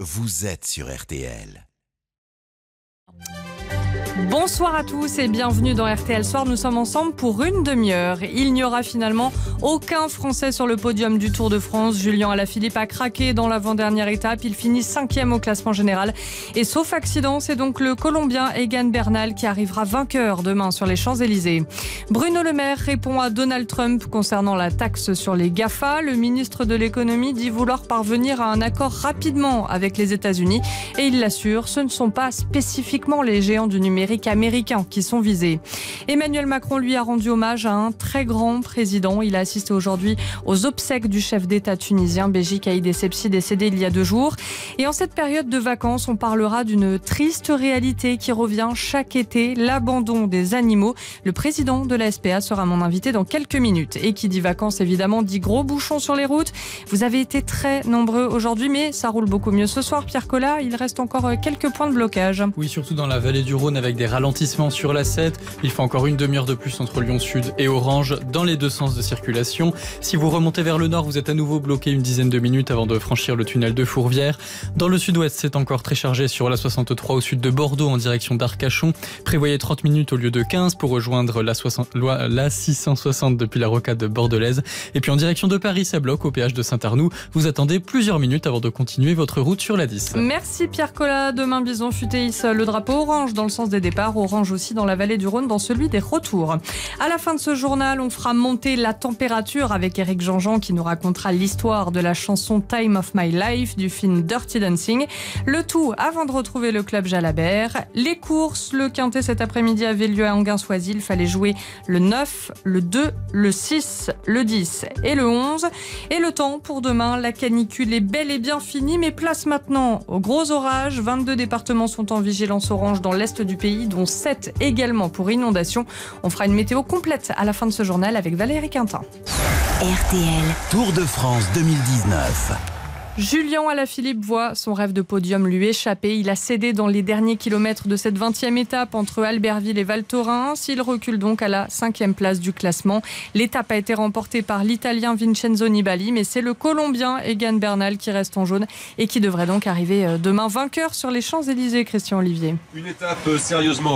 vous êtes sur RTL. Bonsoir à tous et bienvenue dans RTL Soir. Nous sommes ensemble pour une demi-heure. Il n'y aura finalement aucun Français sur le podium du Tour de France. Julien Alaphilippe a craqué dans l'avant-dernière étape. Il finit 5e au classement général. Et sauf accident, c'est donc le Colombien Egan Bernal qui arrivera vainqueur demain sur les Champs-Élysées. Bruno Le Maire répond à Donald Trump concernant la taxe sur les GAFA. Le ministre de l'économie dit vouloir parvenir à un accord rapidement avec les États-Unis. Et il l'assure, ce ne sont pas spécifiquement les géants du numérique américains qui sont visés. Emmanuel Macron lui a rendu hommage à un très grand président. Il a assisté aujourd'hui aux obsèques du chef d'État tunisien Béji Caïd Essebsi, décédé il y a 2 jours. Et en cette période de vacances, on parlera d'une triste réalité qui revient chaque été, l'abandon des animaux. Le président de la SPA sera mon invité dans quelques minutes. Et qui dit vacances, évidemment, dit gros bouchons sur les routes. Vous avez été très nombreux aujourd'hui, mais ça roule beaucoup mieux ce soir. Pierre Collat, il reste encore quelques points de blocage. Oui, surtout dans la vallée du Rhône avec des ralentissements sur la 7. Il faut encore une demi-heure de plus entre Lyon Sud et Orange dans les deux sens de circulation. Si vous remontez vers le nord, vous êtes à nouveau bloqué une dizaine de minutes avant de franchir le tunnel de Fourvière. Dans le sud-ouest, c'est encore très chargé sur la 63 au sud de Bordeaux en direction d'Arcachon. Prévoyez 30 minutes au lieu de 15 pour rejoindre la 660 depuis la rocade bordelaise. Et puis en direction de Paris, ça bloque au péage de Saint-Arnoux. Vous attendez plusieurs minutes avant de continuer votre route sur la 10. Merci Pierre Collat. Demain, Bison Futé hisse le drapeau orange dans le sens des départs, orange aussi dans la vallée du Rhône dans celui des retours. À la fin de ce journal, on fera monter la température avec Éric Jean-Jean qui nous racontera l'histoire de la chanson Time of My Life du film Dirty Dancing. Le tout avant de retrouver le club Jalabert. Les courses, le quintet cet après-midi avait lieu à Anguin-Soisy. Il fallait jouer le 9, le 2, le 6, le 10 et le 11. Et le temps pour demain, la canicule est bel et bien finie, mais place maintenant aux gros orages. 22 départements sont en vigilance orange dans l'est du pays, dont 7 également pour inondation. On fera une météo complète à la fin de ce journal avec Valérie Quintin. RTL Tour de France 2019. Julien Alaphilippe voit son rêve de podium lui échapper. Il a cédé dans les derniers kilomètres de cette 20e étape entre Albertville et Val Thorens. Il recule donc à la 5e place du classement. L'étape a été remportée par l'Italien Vincenzo Nibali, mais c'est le Colombien Egan Bernal qui reste en jaune et qui devrait donc arriver demain vainqueur sur les Champs-Élysées, Christian Olivier. Une étape sérieusement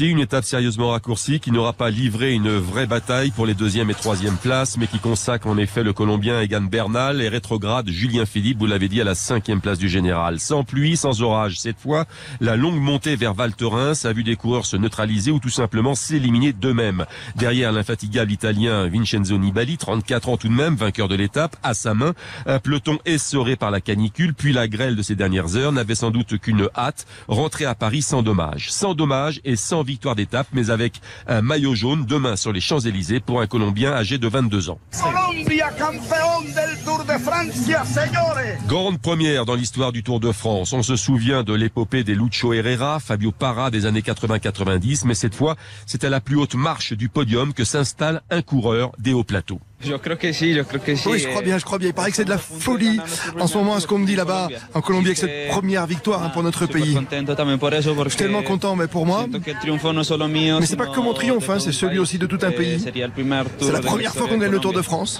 raccourcie qui n'aura pas livré une vraie bataille pour les 2e et 3e places, mais qui consacre en effet le Colombien Egan Bernal et rétrograde Julien Philippe, vous l'avez dit, à la 5e place du général. Sans pluie, sans orage. Cette fois, la longue montée vers Val Thorens a vu des coureurs se neutraliser ou tout simplement s'éliminer d'eux-mêmes. Derrière l'infatigable Italien Vincenzo Nibali, 34 ans tout de même, vainqueur de l'étape, à sa main, un peloton essoré par la canicule, puis la grêle de ces dernières heures, n'avait sans doute qu'une hâte, rentrer à Paris sans dommage. Sans dommage et sans victoire d'étape, mais avec un maillot jaune demain sur les Champs-Élysées pour un Colombien âgé de 22 ans. Colombia, campeón del Tour de Francia, señores. Grande première dans l'histoire du Tour de France. On se souvient de l'épopée des Lucho Herrera, Fabio Parra des années 80-90, mais cette fois, c'est à la plus haute marche du podium que s'installe un coureur des hauts plateaux. Je crois que si. Oui, je crois bien. Il paraît que c'est de la folie en ce moment, ce qu'on me dit là-bas en Colombie avec cette première victoire pour notre pays. Je suis tellement content, mais pour moi, mais c'est pas que mon triomphe, c'est celui aussi de tout un pays. C'est la première fois qu'on gagne le Tour de France.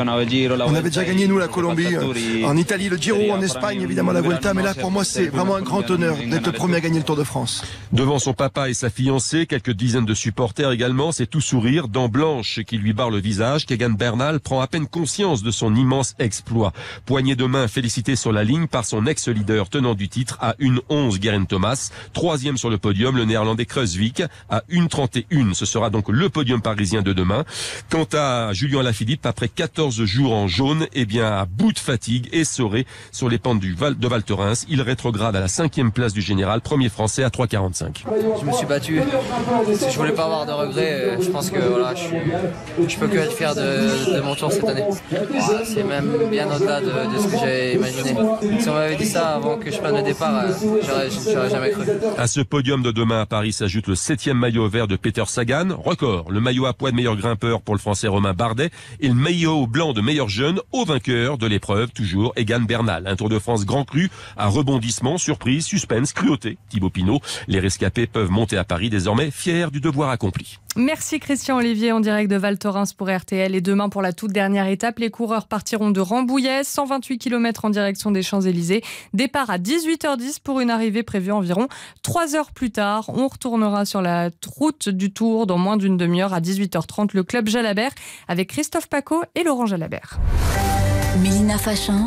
On avait déjà gagné, nous, la Colombie, en Italie, le Giro, en Espagne, évidemment, la Vuelta, mais là, pour moi, c'est vraiment un grand honneur d'être le premier à gagner le Tour de France. Devant son papa et sa fiancée, quelques dizaines de supporters également, c'est tout sourire, dents blanches qui lui barrent le visage, qu'Egan Bernal prend à peine conscience de son immense exploit. Poignée de main félicité sur la ligne par son ex-leader tenant du titre à 1:11 Geraint Thomas. 3e sur le podium, le néerlandais Kruijswijk à 1:31. Ce sera donc le podium parisien de demain. Quant à Julien Alaphilippe, après 14 jours en jaune, à bout de fatigue, essoré sur les pentes de Val Thorens, il rétrograde à la 5e place du général, premier français à 3:45. Je me suis battu. Si je voulais pas avoir de regrets, je pense que voilà, je peux que être fier de mon tour cette année. C'est même bien au-delà de ce que j'avais imaginé. Si on m'avait dit ça avant que je prenne le départ, j'aurais jamais cru. À ce podium de demain à Paris s'ajoute le 7e maillot vert de Peter Sagan, record. Le maillot à poids de meilleur grimpeur pour le français Romain Bardet et le maillot blanc de meilleur jeune au vainqueur de l'épreuve, toujours Egan Bernal. Un Tour de France grand cru, à rebondissement, surprise, suspense, cruauté. Thibaut Pinot, les rescapés peuvent monter à Paris désormais fiers du devoir accompli. Merci Christian Olivier en direct de Val Thorens pour RTL. Et demain, pour la toute dernière étape, les coureurs partiront de Rambouillet, 128 km en direction des Champs-Élysées. Départ à 18h10 pour une arrivée prévue environ 3 heures plus tard. On retournera sur la route du Tour dans moins d'une demi-heure à 18h30. Le club Jalabert avec Christophe Paco et Laurent Jalabert. Mélina Fachin,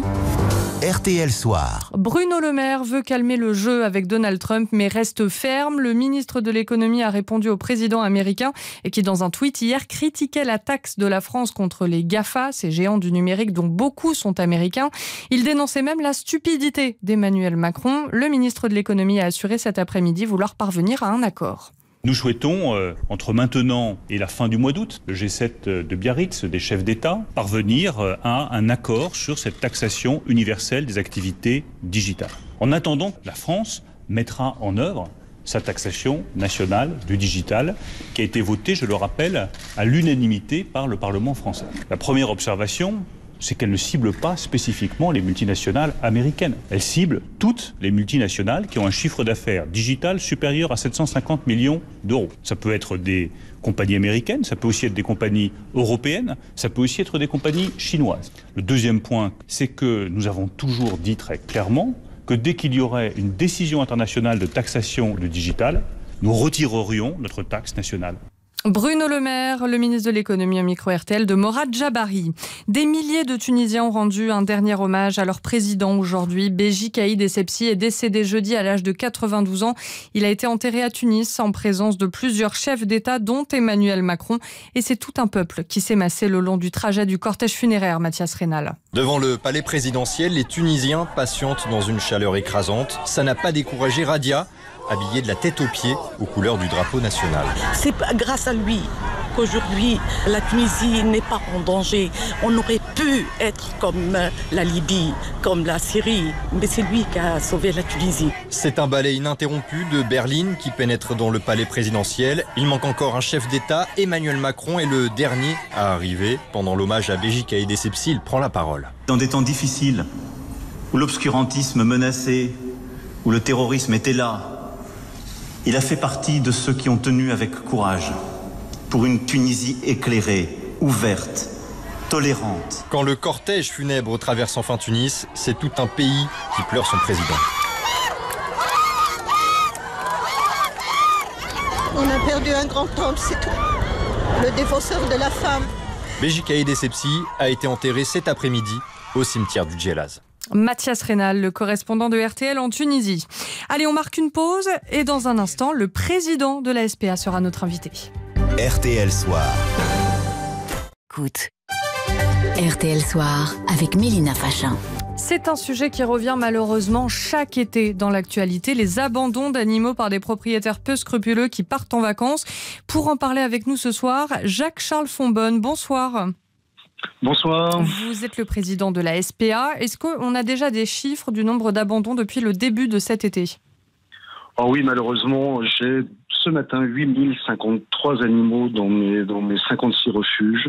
RTL Soir. Bruno Le Maire veut calmer le jeu avec Donald Trump, mais reste ferme. Le ministre de l'économie a répondu au président américain et qui, dans un tweet hier, critiquait la taxe de la France contre les GAFA, ces géants du numérique dont beaucoup sont américains. Il dénonçait même la stupidité d'Emmanuel Macron. Le ministre de l'économie a assuré cet après-midi vouloir parvenir à un accord. Nous souhaitons, entre maintenant et la fin du mois d'août, le G7 de Biarritz, des chefs d'État, parvenir à un accord sur cette taxation universelle des activités digitales. En attendant, la France mettra en œuvre sa taxation nationale du digital, qui a été votée, je le rappelle, à l'unanimité par le Parlement français. La première observation, c'est qu'elle ne cible pas spécifiquement les multinationales américaines. Elle cible toutes les multinationales qui ont un chiffre d'affaires digital supérieur à 750 millions d'euros. Ça peut être des compagnies américaines, ça peut aussi être des compagnies européennes, ça peut aussi être des compagnies chinoises. Le deuxième point, c'est que nous avons toujours dit très clairement que dès qu'il y aurait une décision internationale de taxation du digital, nous retirerions notre taxe nationale. Bruno Le Maire, le ministre de l'économie au micro RTL de Morad Jabari. Des milliers de Tunisiens ont rendu un dernier hommage à leur président aujourd'hui. Béji Caïd Essebsi est décédé jeudi à l'âge de 92 ans. Il a été enterré à Tunis en présence de plusieurs chefs d'État, dont Emmanuel Macron. Et c'est tout un peuple qui s'est massé le long du trajet du cortège funéraire, Mathias Rénal. Devant le palais présidentiel, les Tunisiens patientent dans une chaleur écrasante. Ça n'a pas découragé Radia, habillé de la tête aux pieds aux couleurs du drapeau national. C'est grâce à lui qu'aujourd'hui la Tunisie n'est pas en danger. On aurait pu être comme la Libye, comme la Syrie, mais c'est lui qui a sauvé la Tunisie. C'est un ballet ininterrompu de berline qui pénètre dans le palais présidentiel. Il manque encore un chef d'État. Emmanuel Macron est le dernier à arriver. Pendant l'hommage à Béji Caïd Essebsi, il prend la parole. Dans des temps difficiles, où l'obscurantisme menaçait, où le terrorisme était là, il a fait partie de ceux qui ont tenu avec courage pour une Tunisie éclairée, ouverte, tolérante. Quand le cortège funèbre traverse enfin Tunis, c'est tout un pays qui pleure son président. On a perdu un grand homme, c'est tout. Le défenseur de la femme. Béji Caïd Essebsi a été enterré cet après-midi au cimetière du Djelaz. Mathias Rénal, le correspondant de RTL en Tunisie. Allez, on marque une pause et dans un instant, le président de la SPA sera notre invité. RTL Soir. Écoute, RTL Soir avec Mélina Fachin. C'est un sujet qui revient malheureusement chaque été dans l'actualité, les abandons d'animaux par des propriétaires peu scrupuleux qui partent en vacances. Pour en parler avec nous ce soir, Jacques-Charles Fonbonne, bonsoir. Bonsoir. Vous êtes le président de la SPA. Est-ce qu'on a déjà des chiffres du nombre d'abandons depuis le début de cet été ? Oh oui, malheureusement, j'ai ce matin 8053 animaux dans mes 56 refuges,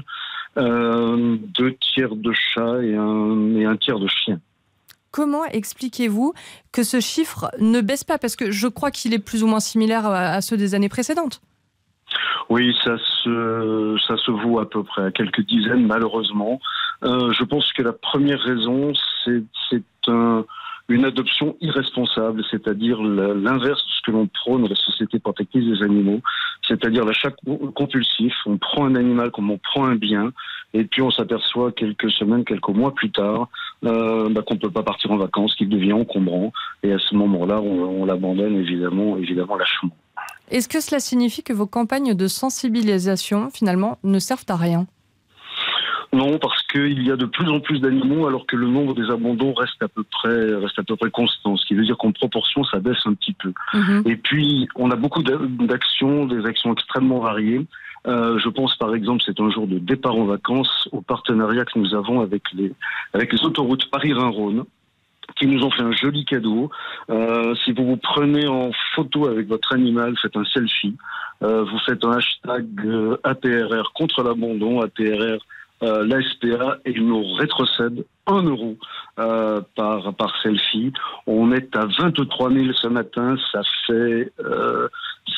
2 tiers de chats et un tiers de chiens. Comment expliquez-vous que ce chiffre ne baisse pas ? Parce que je crois qu'il est plus ou moins similaire à ceux des années précédentes. Oui, ça se vaut à peu près à quelques dizaines, malheureusement. Je pense que la première raison, c'est une adoption irresponsable, c'est-à-dire l'inverse de ce que l'on prône dans la Société protectrice des animaux, c'est-à-dire l'achat compulsif. On prend un animal comme on prend un bien, et puis on s'aperçoit quelques semaines, quelques mois plus tard qu'on ne peut pas partir en vacances, qu'il devient encombrant, et à ce moment-là, on l'abandonne évidemment lâchement. Est-ce que cela signifie que vos campagnes de sensibilisation, finalement, ne servent à rien ? Non, parce qu'il y a de plus en plus d'animaux alors que le nombre des abandons reste à peu près constant, ce qui veut dire qu'en proportion, ça baisse un petit peu. Et puis, on a beaucoup d'actions, des actions extrêmement variées. Je pense par exemple, c'est un jour de départ en vacances, au partenariat que nous avons avec les autoroutes Paris-Rhin-Rhône, qui nous ont fait un joli cadeau. Si vous vous prenez en photo avec votre animal, faites un selfie, vous faites un hashtag APRR contre l'abandon, APRR la SPA, et ils nous rétrocèdent 1 euro par selfie. On est à 23 000 ce matin, ça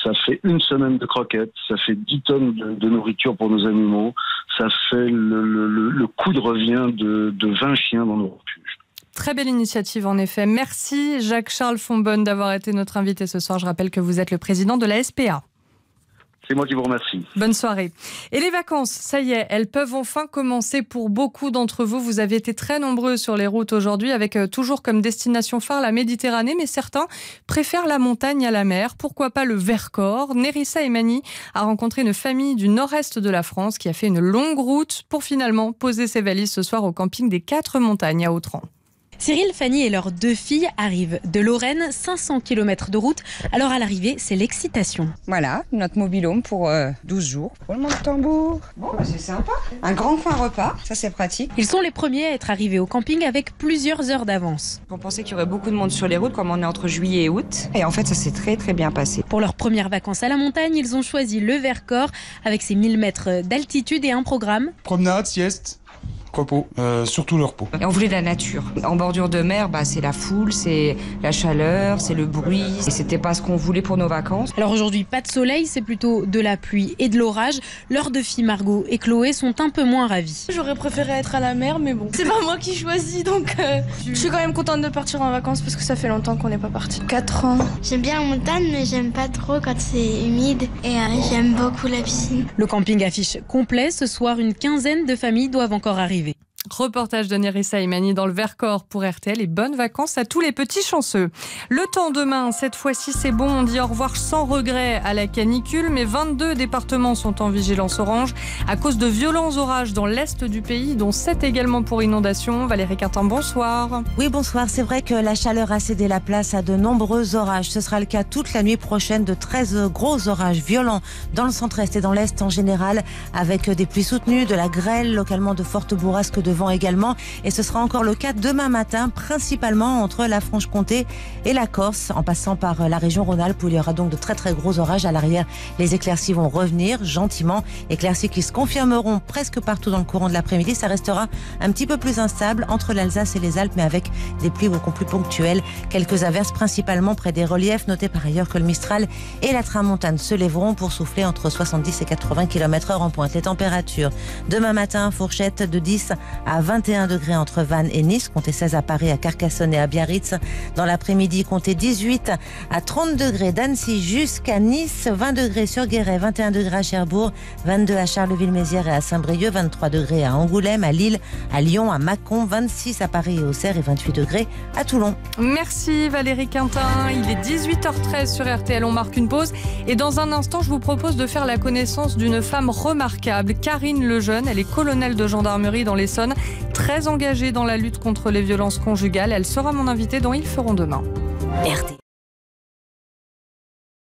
Ça fait une semaine de croquettes, ça fait 10 tonnes de nourriture pour nos animaux, ça fait le coût de revient de 20 chiens dans nos refuges. Très belle initiative en effet. Merci Jacques-Charles Fonbonne d'avoir été notre invité ce soir. Je rappelle que vous êtes le président de la SPA. C'est moi qui vous remercie. Bonne soirée. Et les vacances, ça y est, elles peuvent enfin commencer pour beaucoup d'entre vous. Vous avez été très nombreux sur les routes aujourd'hui avec toujours comme destination phare la Méditerranée, mais certains préfèrent la montagne à la mer. Pourquoi pas le Vercors? Nérissa Emani a rencontré une famille du nord-est de la France qui a fait une longue route pour finalement poser ses valises ce soir au camping des 4 montagnes à Autran. Cyril, Fanny et leurs 2 filles arrivent de Lorraine, 500 km de route. Alors à l'arrivée, c'est l'excitation. Voilà, notre mobil-home pour 12 jours. Roulement de tambour. Bon, bah, c'est sympa. Un grand coin repas, ça c'est pratique. Ils sont les premiers à être arrivés au camping avec plusieurs heures d'avance. On pensait qu'il y aurait beaucoup de monde sur les routes, comme on est entre juillet et août. Et en fait, ça s'est très très bien passé. Pour leurs premières vacances à la montagne, ils ont choisi le Vercors avec ses 1000 mètres d'altitude et un programme. Promenade, sieste. Repos, surtout le repos. Et on voulait de la nature. En bordure de mer, c'est la foule, c'est la chaleur, c'est le bruit. Et c'était pas ce qu'on voulait pour nos vacances. Alors aujourd'hui, pas de soleil, c'est plutôt de la pluie et de l'orage. Leurs 2 filles, Margot et Chloé, sont un peu moins ravies. J'aurais préféré être à la mer, mais bon, c'est pas moi qui choisis, donc je suis quand même contente de partir en vacances parce que ça fait longtemps qu'on n'est pas parti. 4 ans. J'aime bien la montagne, mais j'aime pas trop quand c'est humide. Et j'aime beaucoup la piscine. Le camping affiche complet. Ce soir, une quinzaine de familles doivent encore arriver. Reportage de Nérissa Emani dans le Vercors pour RTL et bonnes vacances à tous les petits chanceux. Le temps demain, cette fois-ci c'est bon, on dit au revoir sans regret à la canicule, mais 22 départements sont en vigilance orange à cause de violents orages dans l'est du pays, dont 7 également pour inondation. Valérie Quintin, bonsoir. Oui, bonsoir. C'est vrai que la chaleur a cédé la place à de nombreux orages. Ce sera le cas toute la nuit prochaine de 13 gros orages violents dans le centre-est et dans l'est en général, avec des pluies soutenues, de la grêle, localement de fortes bourrasques de vent également, et ce sera encore le cas demain matin, principalement entre la Franche-Comté et la Corse, en passant par la région Rhône-Alpes où il y aura donc de très très gros orages. À l'arrière, les éclaircies vont revenir gentiment, éclaircies qui se confirmeront presque partout dans le courant de l'après-midi. Ça restera un petit peu plus instable entre l'Alsace et les Alpes, mais avec des pluies beaucoup plus ponctuelles, quelques averses principalement près des reliefs. Notez par ailleurs que le Mistral et la Tramontane se lèveront pour souffler entre 70 et 80 km/h en pointe. Les températures demain matin, fourchette de 10 à 21 degrés entre Vannes et Nice, comptez 16 à Paris, à Carcassonne et à Biarritz. Dans l'après-midi, comptez 18 à 30 degrés d'Annecy jusqu'à Nice, 20 degrés sur Guéret, 21 degrés à Cherbourg, 22 à Charleville-Mézières et à Saint-Brieuc, 23 degrés à Angoulême, à Lille, à Lyon, à Mâcon, 26 à Paris et Auxerre et 28 degrés à Toulon. Merci Valérie Quintin. Il est 18h13 sur RTL, on marque une pause et dans un instant, je vous propose de faire la connaissance d'une femme remarquable, Karine Lejeune. Elle est colonelle de gendarmerie dans l'Essonne, très engagée dans la lutte contre les violences conjugales. Elle sera mon invitée dans Ils feront demain. RTL.